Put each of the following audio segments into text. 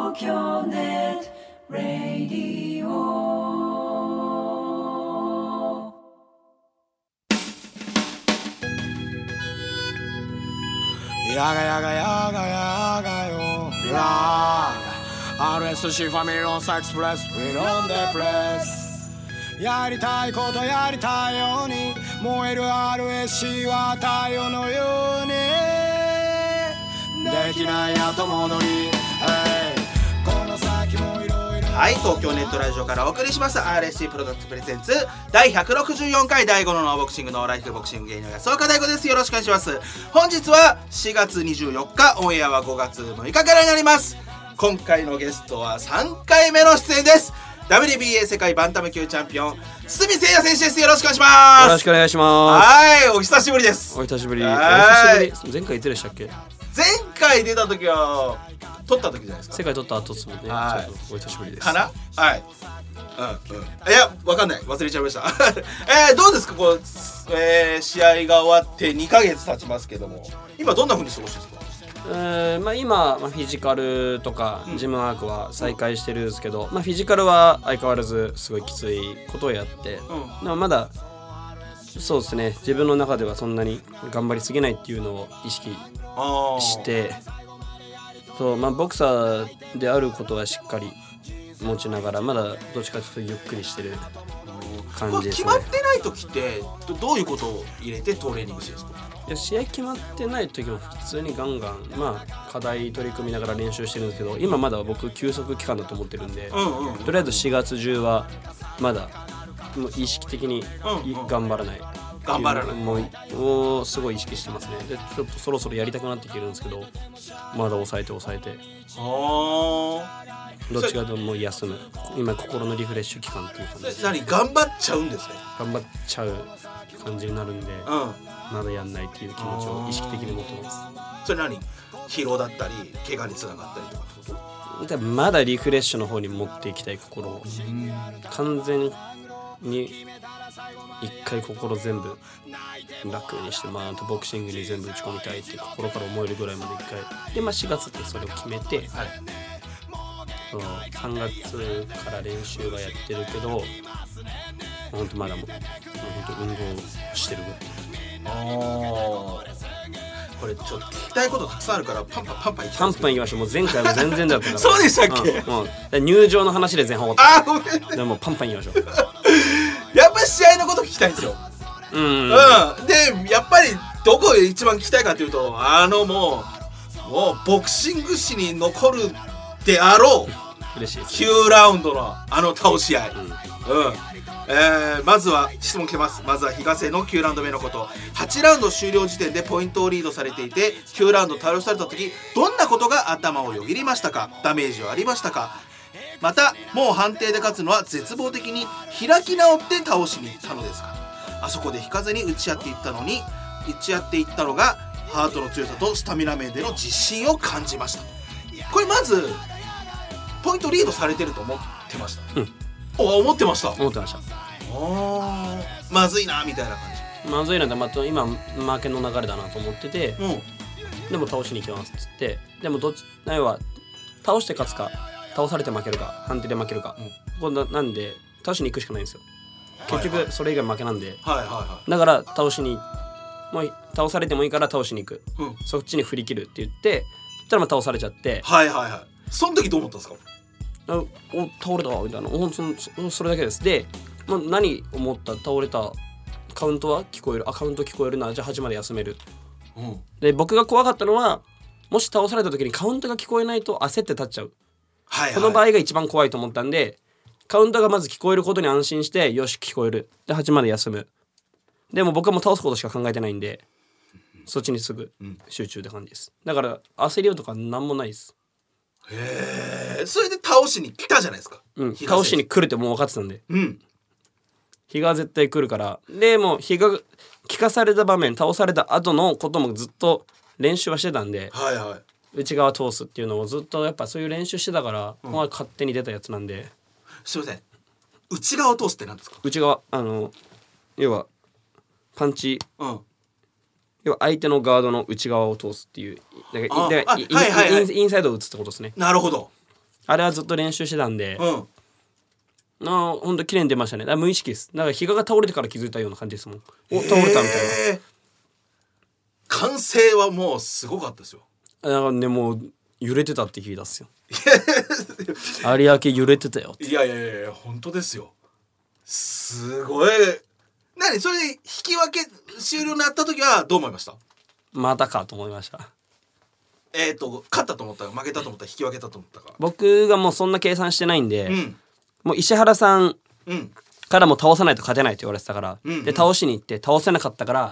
京ネットラディオ。 やがやがやがやがよラー RSC ファミリーロンサエクスプレス We on the press やりたいことやりたいように燃える RSC は太陽のようにできない後戻り、この先もいろいろ。 はい、東京ネットラジオからお送りします RSC プロダクトプレゼンツ第164回第5のノーボクシングのライフボクシング芸人の安岡大吾です。よろしくお願いします。本日は4月24日、オンエアは5月6日からになります。今回のゲストは3回目の出演です。 WBA 世界バンタム級チャンピオン堤誠也選手です。よろしくお願いします。 よろしくお願いします。 はい、お久しぶりです。 お久しぶり。 はい、 前回いつでしたっけ？ 前回出た時は撮った時じゃないですか。 世界撮った後ですもんね。 はい、 ちょっとお久しぶりです。 かな。はい、いや、わかんない、忘れちゃいましたどうですか、こう、試合が終わって2ヶ月経ちますけども、今どんな風に過ごしてるんですか？ 今、フィジカルとかジムワークは再開してるんですけど、フィジカルは相変わらずすごいきついことをやって、でもまだそうですね、自分の中ではそんなに頑張りすぎないっていうのを意識して、そう、ボクサーであることはしっかり持ちながら、まだどっちかというとゆっくりしてる感じですね。 決まってない時ってどういうことを入れてトレーニングしてるんですか？ いや、試合決まってない時も普通にガンガン、課題取り組みながら練習してるんですけど、今まだ僕休息期間だと思ってるんで、とりあえず4月中はまだもう意識的に頑張らない、もうすごい意識してますね。で、ちょっとそろそろやりたくなってきてるんですけど、まだ抑えてどっちかというともう休む、今心のリフレッシュ期間っていう感じです。 頑張っちゃうんですね。 頑張っちゃう感じになるんで、まだやんないっていう気持ちを意識的に持ってます。 それ疲労だったり怪我につながったりとかってこと？ まだリフレッシュの方に持っていきたい心を、完全に一回心全部楽にして、ボクシングに全部打ち込みたいって心から思えるぐらいまで一回で、4月ってそれを決めて、3月から練習はやってるけど、本当まだもう本当運動してるぐらい。 これちょっと聞きたいことたくさんあるからパンパンいきましょう。もう前回も全然だったからそうでしたっけ？ 入場の話で前半終わった。ごめんね。でもパンパンいきましょうやっぱり試合のこと聞きたいんですよ。で、やっぱりどこ一番聞きたいかというと、もうボクシング史に残るであろう嬉しいです。 9ラウンドの倒し合い。まずは質問来てます。まずは東江の9ラウンド目のこと。8ラウンド終了時点でポイントをリードされていて、9ラウンド倒された時どんなことが頭をよぎりましたか？ダメージはありましたか？また、もう判定で勝つのは絶望的に開き直って倒しに行ったのですか？あそこで引かずに打ち合っていったのがハートの強さとスタミナ面での自信を感じました。これまずポイントリードされてると思ってました？思ってました。まずいなみたいな感じ。 まずいなって、今負けの流れだなと思ってて、でも倒しに行きますっつって、でもないは倒して勝つか倒されて負けるか判定で負けるか、なんで倒しに行くしかないんですよ。結局それ以外負けなんで、だから倒されてもいいから倒しに行く、そっちに振り切るって言って、そしたら倒されちゃって、 その時どう思ったんですか？ 倒れたみたいな、それだけです。で、何思った？倒れた、カウントは聞こえる、カウント聞こえるな、じゃあ8まで休める、で、僕が怖かったのは、もし倒された時にカウントが聞こえないと焦って立っちゃう、この場合が一番怖いと思ったんで、カウントがまず聞こえることに安心して、よし聞こえるで8まで休む。でも僕はもう倒すことしか考えてないんで、そっちにすぐ集中って感じです。だから焦りとかなんもないです。 それで倒しに来たじゃないですか。 倒しに来るってもう分かってたんで、日が絶対来るから。でもう日が聞かされた場面、倒された後のこともずっと練習はしてたんで、内側通すっていうのをずっとやっぱそういう練習してたから、勝手に出たやつなんで。 すいません、内側通すって何ですか？ 内側、要はパンチ、要は相手のガードの内側を通すっていう、インサイドを打つってことですね。 なるほど。 あれはずっと練習してたんで、ほんと綺麗に出ましたね。だから無意識です。だから比嘉が倒れてから気づいたような感じですもん。お倒れたみたいな。 歓声はもうすごかったですよ。 だからね、もう揺れてたって聞いたっすよ。有明揺れてたよって。 いや本当ですよ。すごい。何それで引き分け終了になった時はどう思いました？ またかと思いました。 勝ったと思ったか負けたと思ったか引き分けたと思ったか。 僕がもうそんな計算してないんで、 うん、 もう石原さんうんからも倒さないと勝てないと言われてたから、 うんうん、 で倒しに行って倒せなかったから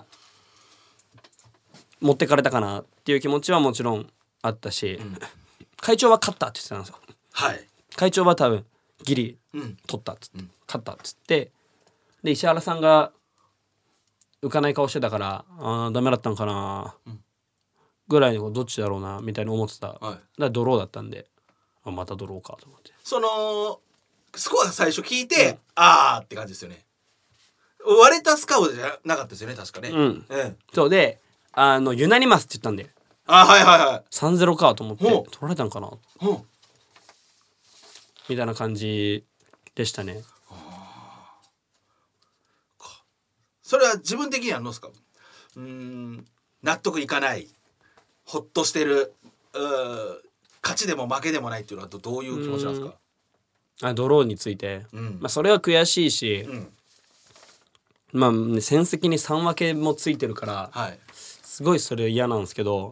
持ってかれたかなっていう気持ちはもちろんあったし、会長は勝ったって言ってたんですよ。 はい。 会長は多分ギリ取ったっつって、勝ったっつって、で石原さんが浮かない顔してたからダメだったんかな、ぐらいのどっちだろうなみたいに思ってた、だからドローだったんでまたドローかと思って、 そのスコア最初聞いて、あーって感じですよね。割れたスコアじゃなかったですよね確かね。 そうでユナニマスって言ったんで、3-0かと思って取られたんかなみたいな感じでしたね。 それは自分的にはどうですか？納得いかない、ほっとしてる、勝ちでも負けでもないっていうのはどういう気持ちなんですか？ ドローについて、それは悔しいし、まあ戦績に3分けもついてるから、すごいそれ嫌なんですけど、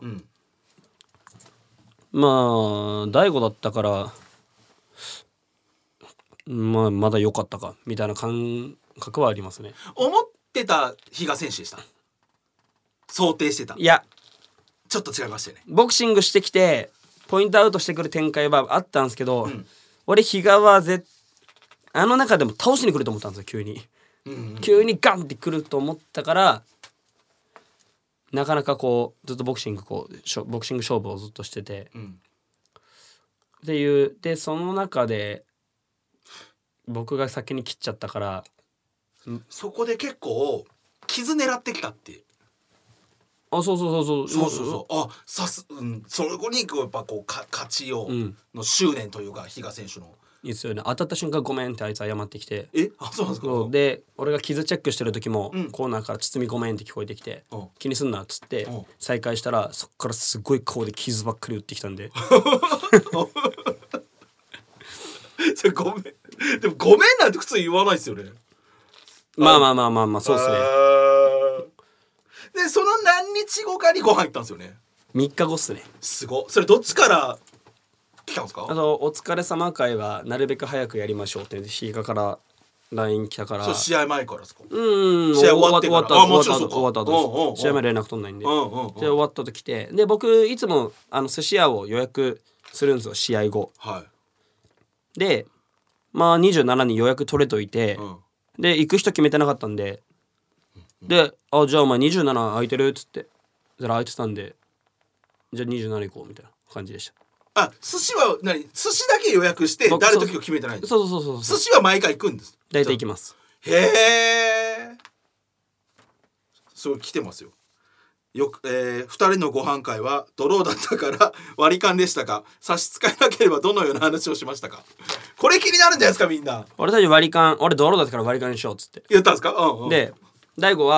まあ大悟だったからまだ良かったかみたいな感覚はありますね。 思ってた比嘉選手でした？想定してた？ いやちょっと違いましたよね。 ボクシングしてきてポイントアウトしてくる展開はあったんですけど、俺比嘉は中でも倒しに来ると思ったんですよ。急にガンって来ると思ったから、なかなかこうずっとボクシング勝負をずっとしてて、っていうでその中で僕が先に切っちゃったから、 そこで結構傷狙ってきたって。そうそこにやっぱこう勝ちをの執念というか、比嘉選手のいいですよね。当たった瞬間ごめんってあいつ謝ってきて、 そうなんですか。 で俺が傷チェックしてる時も、コーナーから包みごめんって聞こえてきて、気にすんなっつって再開したら、そっからすごい顔で傷ばっかり打ってきたんでそれごめん、でもごめんなんて普通言わないですよね。 まあそうっすね。 でその何日後かにご飯行ったんですよね。 3日後っすね。 すご。それどっちから来たんですか？ お疲れ様会はなるべく早くやりましょうって比嘉から LINE 来たから。 そう試合前からですか？ 試合終わってから。 もちろんそうか。 終わった後です。試合前連絡取んないんで。で終わったと来て、で僕いつも寿司屋を予約するんですよ、試合後。でまあ27に予約取れといて、で行く人決めてなかったんで、でじゃあお前27空いてるっつって、空いてたんで、じゃあ27行こうみたいな感じでした。 寿司は寿司だけ予約して誰ときを決めてないんですか？ そう寿司は毎回行くんです。 大体行きます。 へえ。そう来てますよ。2人のご飯会はドローだったから割り勘でしたか？差し支えなければどのような話をしましたか？これ気になるんじゃないですかみんな。 俺たち割り勘、俺ドローだったから割り勘にしようっつって言ったんですか？ で大悟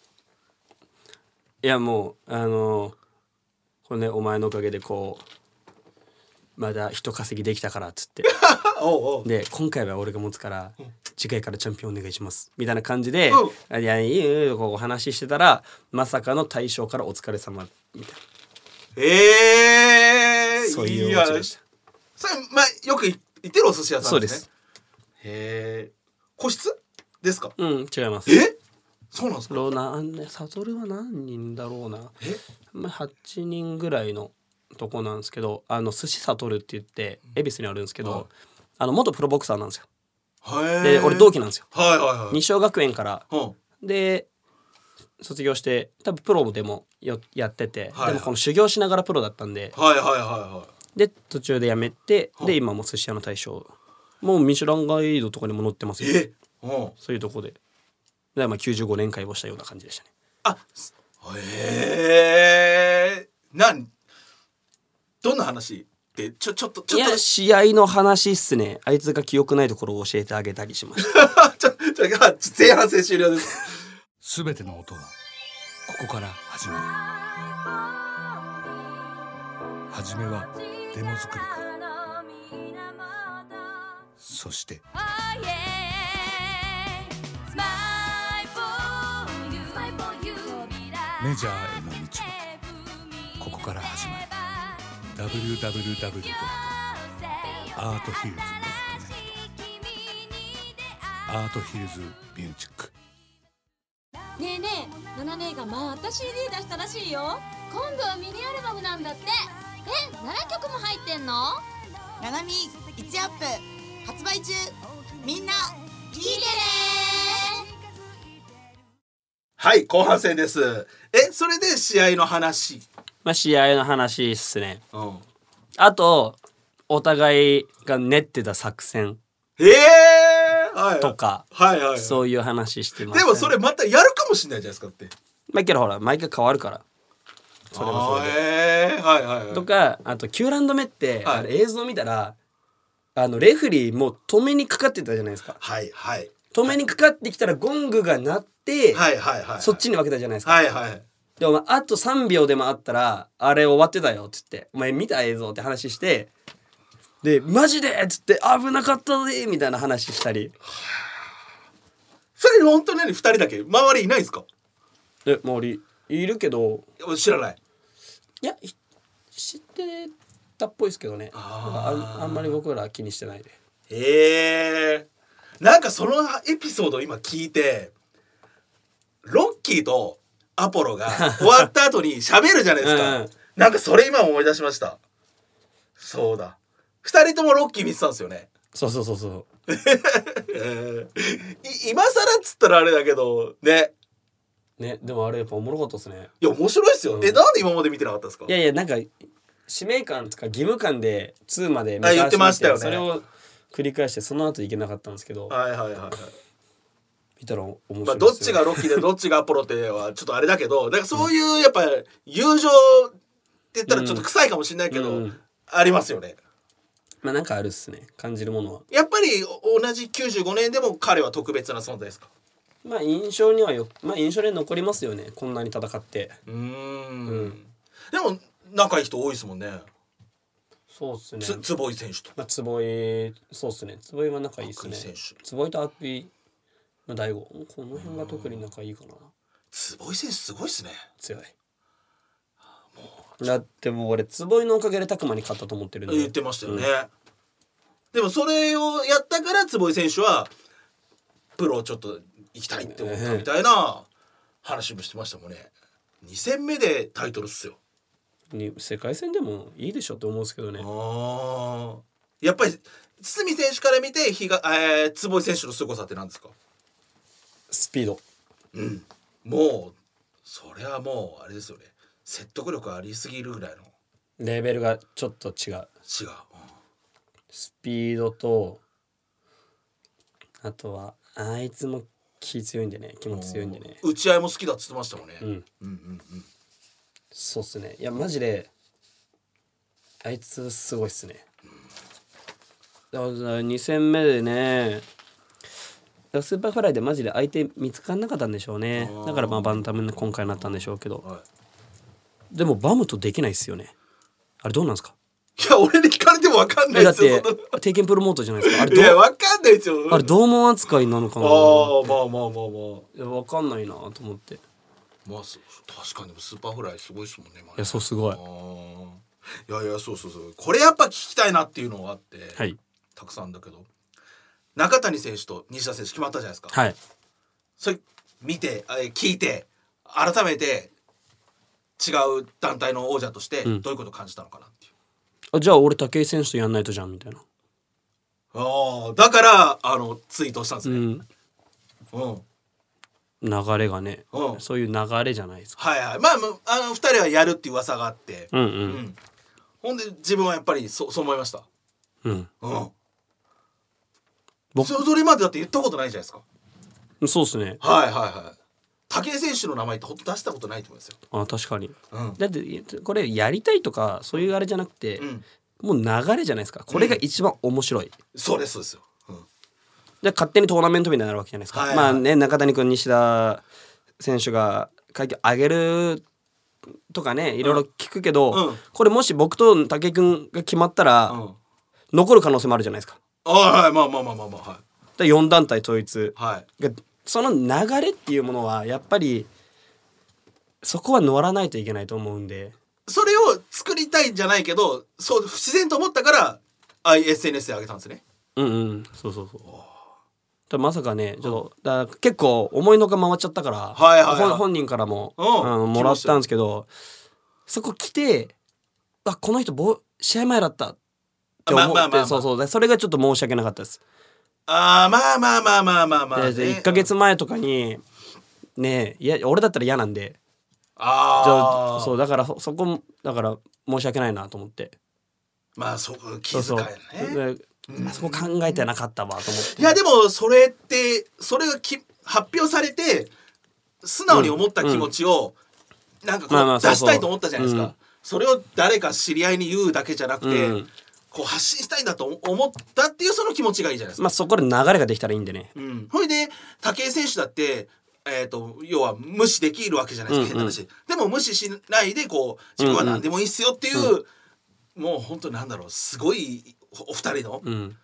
はいやもうこれねお前のおかげでこうまだ人稼ぎできたからっつってで今回は俺が持つから次回からチャンピオンお願いしますみたいな感じで、いやいいよこうお話ししてたら、まさかの大将からお疲れ様みたいな、そういうお家でした。 それよく行ってるお寿司屋さんですね。 そうです。 へえ。個室ですか？ 違います。 そうなんですか？ サトルは何人だろうな。8人ぐらいのとこなんですけど、寿司サトルって言って恵比寿にあるんですけど、元プロボクサーなんですよ。で俺同期なんですよ。日照学園からで卒業して多分プロでもやってて、でもこの修行しながらプロだったんで、で途中で辞めて、で今も寿司屋の大将、もうミシュランガイドとかにも載ってますよ。そういうとこで95年会をしたような感じでしたね。 どんな話ってちょっといや試合の話っすね。あいつが記憶ないところを教えてあげたりしました。 前半戦終了です。 すべての音はここから始まる。初めはデモ作りから、そしてメジャーへの道はここから始まる。 www.arthhills.net アートヒルズミュージック。 ねえねえ、ナナ姉がまた CD 出したらしいよ。今度はミニアルバムなんだって。7曲も入ってんの？ ナナミ1アップ発売中。みんな聞いてね。 はい後半戦です。それで試合の話。 まあ試合の話っすね。 うん。 あとお互いが練ってた作戦はい、 とか、 はいはいはい、 そういう話してます、ね。 でもそれまたやるかもしれないじゃないですかって。 まあけどほら毎回変わるから。それもそれで。 はいはいはい。 とかあと9ラウンド目って、 はい、 あれ映像見たらレフェリーもう止めにかかってたじゃないですか。 はいはい。 止めにかかってきたらゴングが鳴って、 はいはいはい、 そっちに分けたじゃないですか。 はいはい。 でもあと3秒でもあったらあれ終わってたよっつってお前見た映像って話してでマジでっつって危なかったぜみたいな話したり。 それ本当に2人だけ周りいないんですか？ 周りいるけど知らない。 いや知ってたっぽいですけどね。あんまり僕ら気にしてないで。 なんかそのエピソード今聞いてロッキーとアポロが終わった後に喋るじゃないですか、なんかそれ今思い出しました。そうだ2人ともロッキー見てたんですよね。 そう今更っつったらあれだけどね。 でもあれやっぱおもろかったですね。 いや面白いですよ、なんで今まで見てなかったですか？ いやなんか使命感とか義務感で2まで言ってましたよね。 それを繰り返してその後行けなかったんですけど、 はい見たら面白いですよ、 まあ、どっちがロッキーでどっちがアポロってはちょっとあれだけど、だからそういうやっぱ友情って言ったらちょっと臭いかもしれないけど、ありますよね。 まあなんかあるっすね、感じるものは。 やっぱり同じ95年でも彼は特別な存在ですか？ まあ印象に残りますよね、こんなに戦って。でも仲いい人多いですもんね。 そうっすね。 坪井選手と、 坪井、そうっすね、坪井は仲いいっすね。坪井と涌井、大悟、この辺が特に仲いいかな。 坪井選手すごいっすね。 強い。だってもう俺坪井のおかげで拓磨に勝ったと思ってるんで。 言ってましたよね、でもそれをやったから坪井選手はプロちょっと行きたいって思ったみたいな話もしてましたもんね。2戦目でタイトルっすよ。 世界戦でもいいでしょって思うんですけどね。 やっぱり堤選手から見て坪井選手の凄さって何ですか？ スピード。 もうそれはもうあれですよね、説得力ありすぎるぐらいのレベルがちょっと違う、スピードとあとはあいつも気強いんでね、気も強いんでね、 打ち合いも好きだって言ってましたもんね。 そうっすね。いやマジであいつすごいっすね。だから2戦目でね、スーパーフライでマジで相手見つからなかったんでしょうね。だからバンタムに今回なったんでしょうけど、でもバムとできないっすよね。あれどうなんですか？ いや俺に聞かれても分かんないですよ。 だって定見プロモートじゃないですか。あれいや分かんないですよ。 あれ同門扱いなのかな。 まあいや分かんないなと思って。 まあ確かにスーパーフライすごいですもんね。 いやそうすごい。 いやそうこれやっぱ聞きたいなっていうのがあって、たくさんだけど中谷選手と西田選手決まったじゃないですか。それ見て聞いて改めて違う団体の王者としてどういうことを感じたのかなっていう、 じゃあ俺武井選手とやんないとじゃんみたいな。 だからツイートしたんですね。 流れがね、そういう流れじゃないですか。 まあ2人はやるっていう噂があって、ほんで自分はやっぱりそう思いました。それまでだって言ったことないじゃないですか。 そうですね。 武井選手の名前ってほんと出したことないと思いますよ。 確かに、だってこれやりたいとかそういうあれじゃなくて、 もう流れじゃないですか。これが一番面白い。 そうですそうですよ、 で勝手にトーナメントみたいになるわけじゃないですか。 はいはい、 まあね、中谷君西田選手が階級上げるとかねいろいろ聞くけど、これもし僕と武井君が決まったら、残る可能性もあるじゃないですか。 はい、まあはい。 で4団体統一、 はい、 その流れっていうものはやっぱりそこは乗らないといけないと思うんで、 それを作りたいんじゃないけど、そう自然と思ったからSNS で上げたんですね。 そうだまさかねちょっとだ結構思いのが回っちゃったから、本人からも、もらったんですけど、そこ来てこの人試合前だったって思って、それがちょっと申し訳なかったです。 まあ 1ヶ月前とかにね、いや俺だったら嫌なんで、そうだからそこだから申し訳ないなと思って、 まあそこ気遣いね。 そこ考えてなかったわと思って。 いやでもそれってそれが発表されて素直に思った気持ちをなんかこう出したいと思ったじゃないですか。それを誰か知り合いに言うだけじゃなくて、こう発信したいんだと思ったっていうその気持ちがいいじゃないですか。 そこで流れができたらいいんでね。 ほいで武井選手だって要は無視できるわけじゃないですか、変な話。でも無視しないでこう自分は何でもいいっすよっていう、もう本当なんだろう、すごいお二人の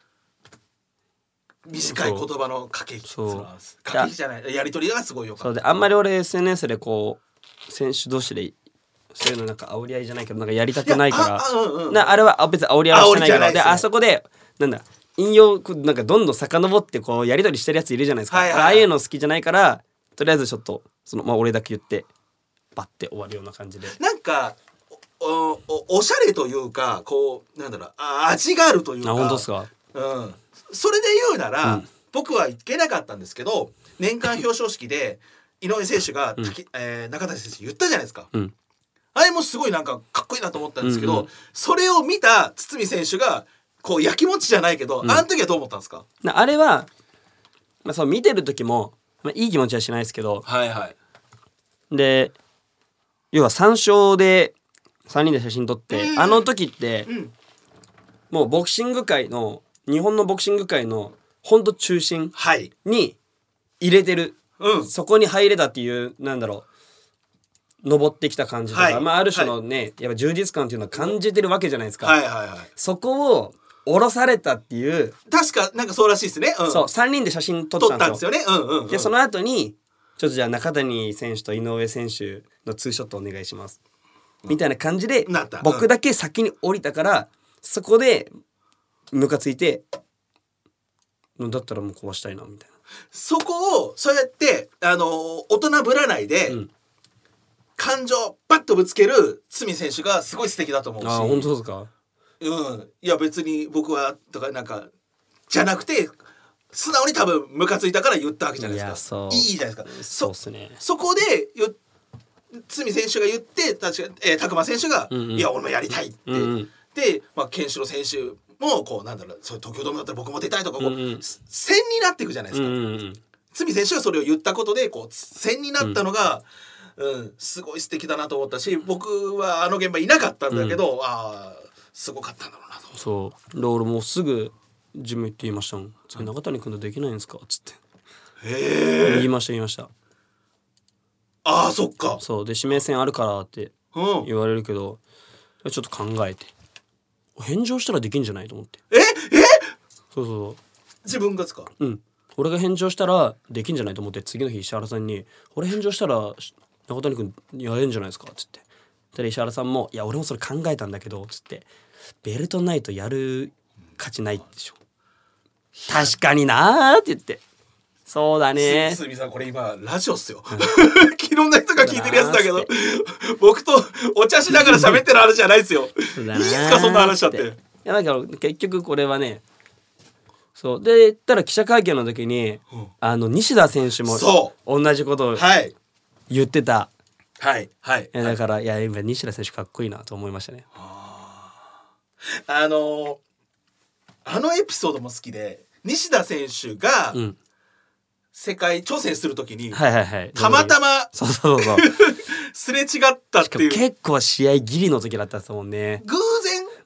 短い言葉の駆け引きじゃないやり取りがすごいよかった。 そうであんまり俺 SNS でこう選手同士でそういうのなんか煽り合いじゃないけどなんかやりたくないからあれは別に煽り合いはしてないけど、であそこでなんだ引用なんかどんどん遡ってこうやり取りしてるやついるじゃないですか。ああいうの好きじゃないからとりあえずちょっと俺だけ言ってバッて終わるような感じで、 なんかおしゃれというかこうなんだろう味があるというか。 本当ですか。 それで言うなら、僕は行けなかったんですけど年間表彰式で井上選手が中谷選手言ったじゃないですか。あれもすごいなんかかっこいいなと思ったんですけど、それを見た堤選手がこうやきもちじゃないけど、あの時はどう思ったんですか。 あれは、そう見てる時も、いい気持ちはしないですけど、で要は3勝で3人で写真撮って、あの時って、もうボクシング界の日本のボクシング界のほんと中心に入れてる、そこに入れたっていうなんだろう登ってきた感じとか、ある種のね、やっぱ充実感っていうのは感じてるわけじゃないですか。そこを降ろされたっていう、 確かなんかそうらしいですね。 そう3人で写真撮ったんですよね。 でその後にちょっとじゃあ中谷選手と井上選手のツーショットお願いします、みたいな感じで僕だけ先に降りたから、そこでムカついてだったらもう壊したいなみたいな。 そこをそうやって大人ぶらないで、感情バッとぶつける堤選手がすごい素敵だと思うし。 本当ですか。 いや別に僕はとかなんかじゃなくて素直に多分ムカついたから言ったわけじゃないですか。いいじゃないですか。 そうっすね。 そこで堤選手が言って拓磨選手が、いや俺もやりたいって、で、ケンシロウ選手もこうなんだろう、そういう東京ドームだったら僕も出たいとかこう、線になっていくじゃないですか。堤選手がそれを言ったことでこう線になったのが、すごい素敵だなと思ったし、僕はあの現場いなかったんだけど、すごかったんだろうなと。 そうで俺もうすぐジム行って言いましたもん。中谷君とできないんですかっつって。言いました。 そっか。 そうで指名戦あるからって言われるけど、ちょっと考えて返上したらできんじゃないと思って。そう自分がですか。 俺が返上したらできんじゃないと思って、次の日石原さんに俺返上したら中谷君やれんじゃないですかっつって。で石原さんもいや俺もそれ考えたんだけどつって、ベルトないとやる価値ないでしょ。確かになーって言って、そうだね。 堤さんこれ今ラジオっすよ。いろんな人が聞いてるやつだけど、僕とお茶しながら喋ってる話じゃないですよ。いいっすかそんな話だって。いやだから結局これはね、そうで言ったら記者会見の時に、西田選手も同じことを言ってた。だからいや今西田選手かっこいいなと思いましたね。 あのエピソードも好きで、西田選手が世界挑戦するときに、たまたますれ違ったっていう。 結構試合ギリの時だったですもんね。 偶然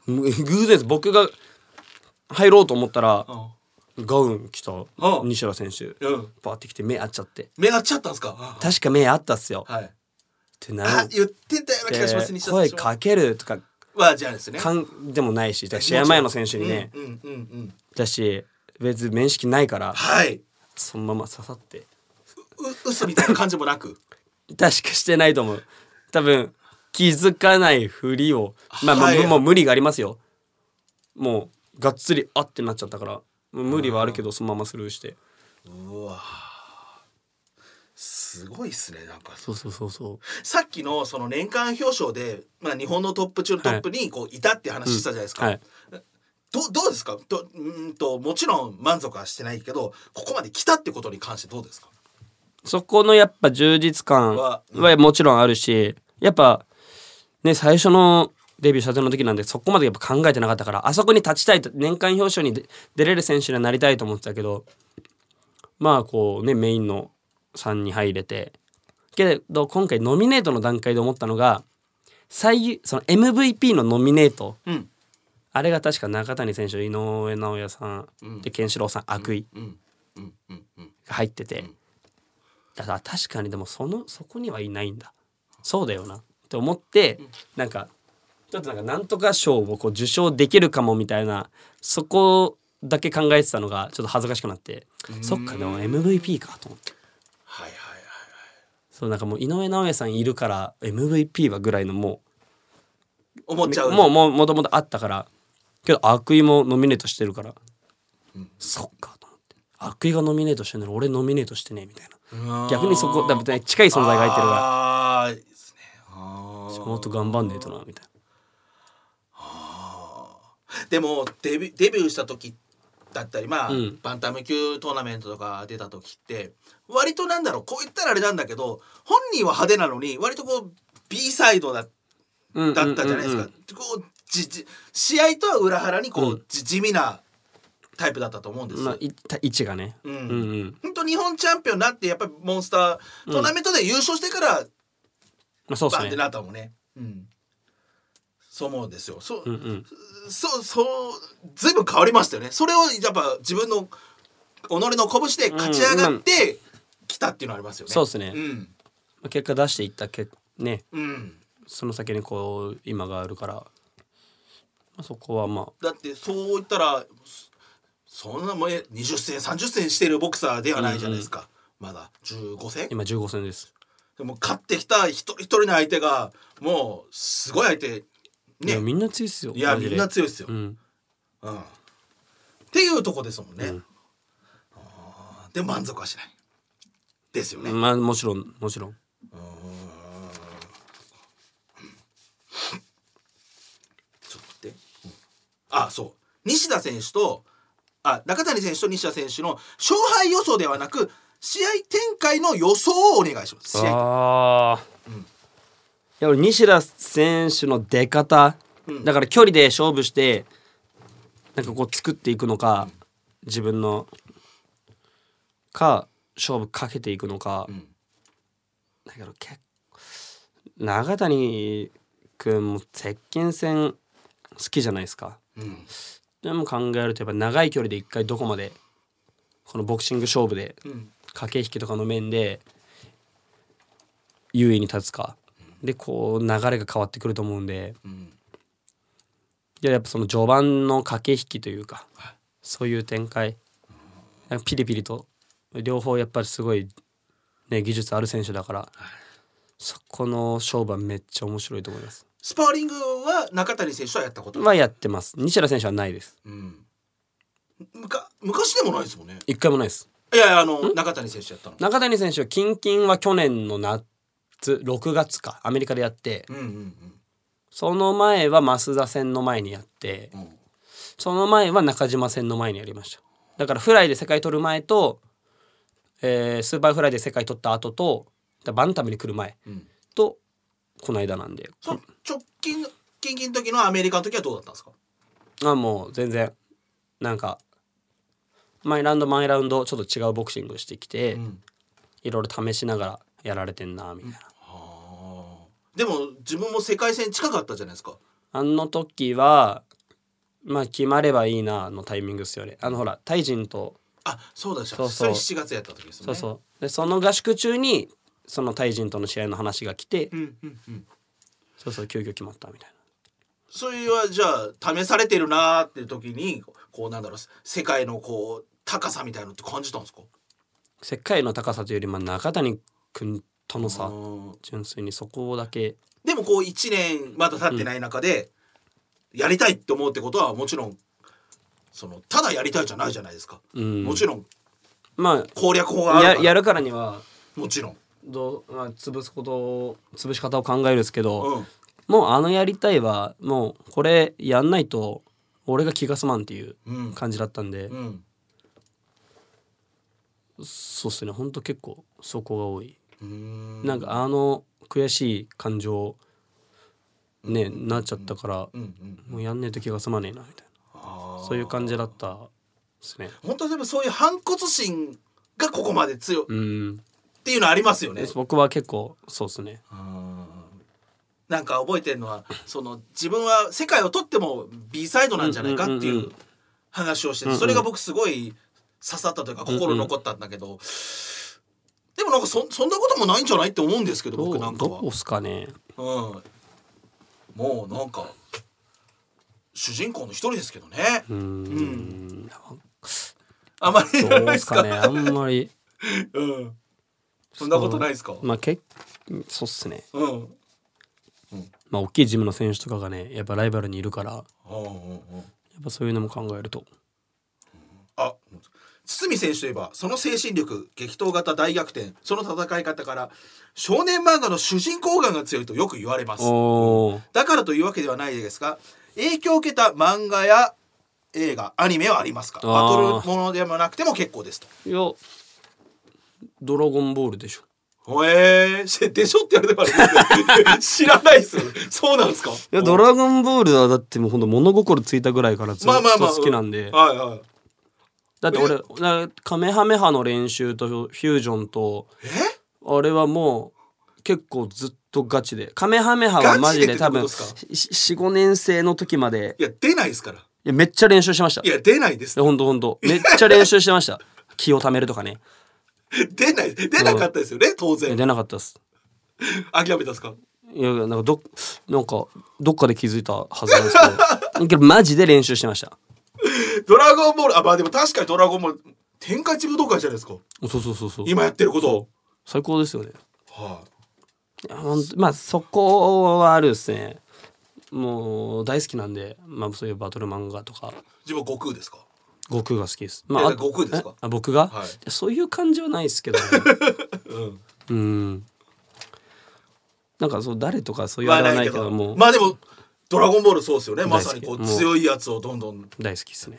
偶然です。僕が入ろうと思ったらうんガウン着たうん西田選手うんバーってきて目合っちゃって、 目合っちゃったんですか。 確か目合ったっすよはい。 ってなる言ってたような気がします。西田選手声かけるとかはじゃあですね。 でもないし、だから試合前の選手にね、だし別に面識ないからはい。 そのまま刺さって、 嘘みたいな感じもなく。 確かしてないと思う。多分気づかないふりをはいもう無理がありますよ。もうがっつりあってなっちゃったから無理はあるけどそのままスルーして。 うわ。すごいっすね。なんかそうさっきのその年間表彰で、日本のトップ中のトップにこういたって話したじゃないですか。 はい、 どうですか。もちろん満足はしてないけど、ここまで来たってことに関してどうですか。 そこのやっぱ充実感はもちろんあるし、やっぱね最初のデビューしたての時なんでそこまでやっぱ考えてなかったから、あそこに立ちたいと、年間表彰に出れる選手にはなりたいと思ってたけど、こうねメインの3に入れて、けど今回ノミネートの段階で思ったのがその MVP のノミネート、あれが確か中谷選手、井上尚弥さん、でケンシロウさん、涌井が入ってて、だから確かにでもそこにはいないんだ、そうだよなって思って、なんかちょっとなんとか賞をこう受賞できるかもみたいな、そこだけ考えてたのがちょっと恥ずかしくなって、そっかでも MVP かと思って。そうなんかもう井上尚弥さんいるから MVP はぐらいのもう思っちゃう。 もともとあったから、けど涌井もノミネートしてるから、そっかと思って、涌井がノミネートしてんのに俺ノミネートしてねみたいな、逆にそこだって近い存在が入ってるからいいですね。 もっと頑張んねえとなみたいな。 でもデビューした時だったりバンタム級トーナメントとか出た時って割となんだろう、こう言ったらあれなんだけど、本人は派手なのに割とこう B サイドだったじゃないですか。こう試合とは裏腹にこう、地味なタイプだったと思うんですよ。 位置がね、 本当日本チャンピオンになってやっぱりモンスタートーナメントで優勝してからそうですね、 バンってなったもんね。そう思うんですよ。そうずいぶん変わりましたよね。それをやっぱ自分の己の拳で勝ち上がってきたっていうのありますよね。 そうですね、結果出していったね、その先にこう今があるから、そこはだってそう言ったらそんなもう20戦30戦してるボクサーではないじゃないですか。まだ15戦、 今15戦です。 でも勝ってきた一人一人の相手がもうすごい相手ね。 いやみんな強いっすよ。 いやみんな強いっすよ、っていうとこですもんね、で満足はしないですよね。 もちろんちょっと待って、そう西田選手と中谷選手と西田選手の勝敗予想ではなく試合展開の予想をお願いします。試合いや俺西田選手の出方、だから距離で勝負してなんかこう作っていくのか、自分のか勝負かけていくのか、だけど長谷君も接近戦好きじゃないですか、でも考えるとやっぱ長い距離で一回どこまでこのボクシング勝負で駆け引きとかの面で優位に立つかでこう流れが変わってくると思うんで、やっぱその序盤の駆け引きというか、そういう展開ピリピリと両方やっぱりすごい、ね、技術ある選手だから、そこの勝負はめっちゃ面白いと思います。 スパーリングは中谷選手はやったことはやってます。西田選手はないです、 昔でもないですもんね。 一回もないです。 いや中谷選手やったの。 中谷選手はキンキンは去年の夏6月かアメリカでやって、その前は増田戦の前にやって、その前は中島戦の前にやりました。だからフライで世界取る前と、スーパーフライで世界取った後とバンタムに来る前と、この間なんで。 直近の時のアメリカの時はどうだったんですか。 もう全然なんか毎ラウンドちょっと違うボクシングしてきて、いろいろ試しながらやられてんなみたいな、 でも自分も世界戦近かったじゃないですか。 あの時はまあ決まればいいなのタイミングですよね。ほらタイ人とあ、そうだじゃん。 そうそうそれ7月やった時ですね。 そうそうでその合宿中にそのタイ人との試合の話が来て、そうそう急遽決まったみたいな。 それはじゃあ試されてるなーっていう時にこうなんだろう、世界のこう高さみたいなのって感じたんですか？ 世界の高さというより中谷君とのさ、純粋にそこだけ。 でもこう1年まだ経ってない中でやりたいって思うってことはもちろんそのただやりたいじゃないじゃないですか、もちろんまあ攻略法があるからやるからにはもちろん潰し方を考えるんですけど、もうやりたいはもうこれやんないと俺が気が済まんっていう感じだったんで、そうっすね、ほんと結構そこが多い。なんか悔しい感情ね、なっちゃったから、もうやんねえと気が済まねえなみたいな、そういう感じだったですね。 本当でもそういう反骨心がここまで強いっていうのありますよね。 僕は結構そうですね。 なんか覚えてるのはその自分は世界を取っても B サイドなんじゃないかっていう話をしてて、それが僕すごい刺さったというか心に残ったんだけど、でもなんかそんなこともないんじゃないって思うんですけど、僕なんかはどうすかね。 もうなんか主人公の一人ですけどね。あまりどうですかね。あんまりそんなことないですか。 まあそうっすね。まあ大きいジムの選手とかがねやっぱライバルにいるから、やっぱそういうのも考えると。 堤選手といえばその精神力、激闘型大逆転、その戦い方から少年漫画の主人公感が強いとよく言われます。だからというわけではないですが、影響を受けた漫画や映画、アニメはありますか？バトルものでもなくても結構ですと。 いやドラゴンボールでしょ。 でしょって言われても知らないっすよ。そうなんですか？いやドラゴンボールはだってもうほんと物心ついたぐらいからずっと好きなんで、だって俺カメハメハの練習とフュージョンとあれはもう結構ずっとガチで、カメハメハはマジで多分 4,5 年生の時まで。 いや出ないですから。いやめっちゃ練習しました。 いや出ないです。 ほんとめっちゃ練習してました。気を貯めるとかね。 出なかったですよね、当然。 出なかったです。 諦めたんですか？ いやなんかどっかで気づいたはずなんですけどマジで練習してました。 ドラゴンボール、まあでも確かにドラゴンボール天下一武道会じゃないですか。 そう今やってること最高ですよね。まあそこはあるですね。もう大好きなんで、まあそういうバトル漫画とか。 自分悟空ですか？ 悟空が好きです。 悟空ですか？ 僕が、そういう感じはないですけど、なんかそう誰とかそういうあれはないけども、 まあでもドラゴンボールそうですよね。まさにこう強いやつをどんどん大好きですね。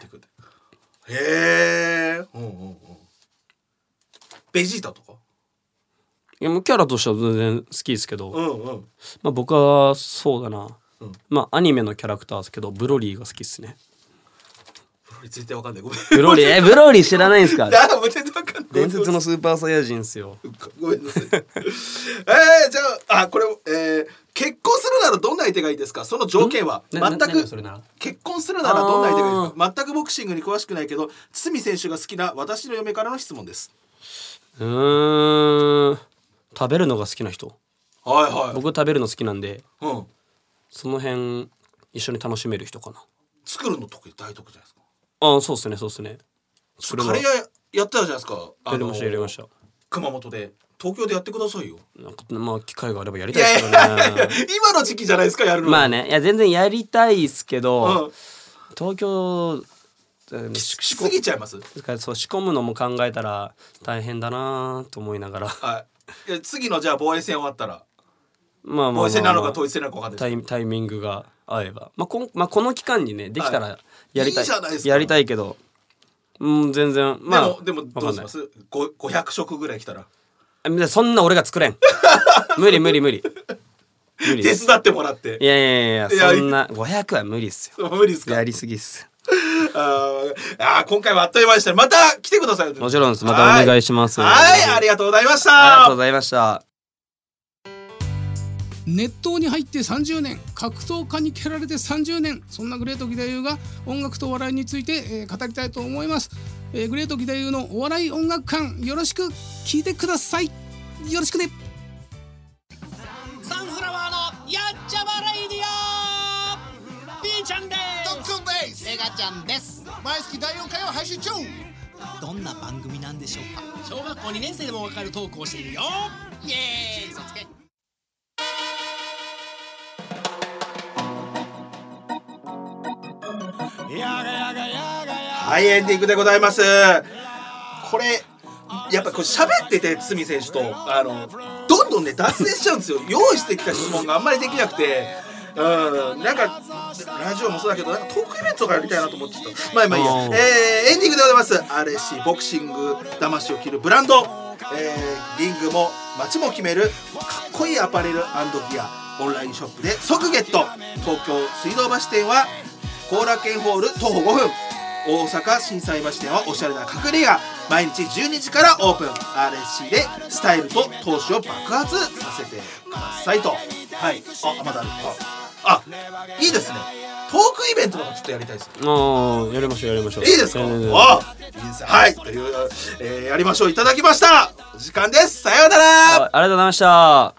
ベジータとか？ いやもうキャラとしては全然好きですけど、まあ僕はそうだな、まあアニメのキャラクターですけどブロリーが好きですね。 ブロリー絶対わかんない。ごめん。 ブロリー知らないんですか？ 全然わかんない。 伝説のスーパーサイヤ人ですよ。 ごめんなさい。じゃあこれ結婚するならどんな相手がいいですか？その条件は全く結婚するならどんな相手がいいですか？全くボクシングに詳しくないけど堤選手が好きな私の嫁からの質問です。 食べるのが好きな人。僕食べるの好きなんで、その辺一緒に楽しめる人かな。 作るの大得じゃないですか？ そうっすね。 カレー屋やったじゃないですか。 やりました。 熊本で。東京でやってくださいよ。 まあ機会があればやりたいですけどね。 今の時期じゃないですか、やるの。 まあね、いや全然やりたいですけど、東京しすぎちゃいます。 そう仕込むのも考えたら大変だなと思いながら。 次のじゃあ防衛戦終わったら、防衛まあ戦なのか統一戦なのか分かんない。 タイミングが合えば、この期間にねできたらやりたい。 いいじゃないですか。 やりたいけど、全然でもどうします？500食ぐらい来たら。 そんな俺が作れん。無理手伝ってもらって。 いやそんな500は無理っすよ。 無理っすか？ やりすぎっす。 今回はあっという間でした。また来てください。 もちろんです。またお願いします。 ありがとうございました。 ありがとうございました。 熱湯に入って30年、格闘家に蹴られて30年、そんなグレート義太夫が音楽とお笑いについて、語りたいと思います。グレート義太夫のお笑い音楽館、よろしく聞いてください。よろしくね。 サンフラワーのやっちゃまレイディオ、ピーちゃんです。 ドックンです。 エガちゃんです。 毎月第4回を配信中。 どんな番組なんでしょうか。小学校2年生でもわかるトークをしているよ。イエーイ、そつけ。 はい、エンディングでございます。これやっぱこれ喋ってて堤選手とどんどんね脱線しちゃうんですよ。用意してきた質問があんまりできなくて、なんかラジオもそうだけどなんかトークイベントとかやりたいなと思ってた。まあいいや、エンディングでございます。RSC ボクシング魂を着るブランド、リングも街も決めるかっこいいアパレル&ギア、オンラインショップで即ゲット。東京水道橋店は後楽園ホール徒歩5分、大阪心斎橋店はおしゃれな隠れ家、毎日12時からオープン。 RSC でスタイルと闘志を爆発させてくださいと。はい、まだある。いいですね。トークイベントとかちょっとやりたいですね。 やりましょうやりましょう。 いいですか。いいです。はい、という、やりましょう。いただきました。時間です。さようなら。 ありがとうございました。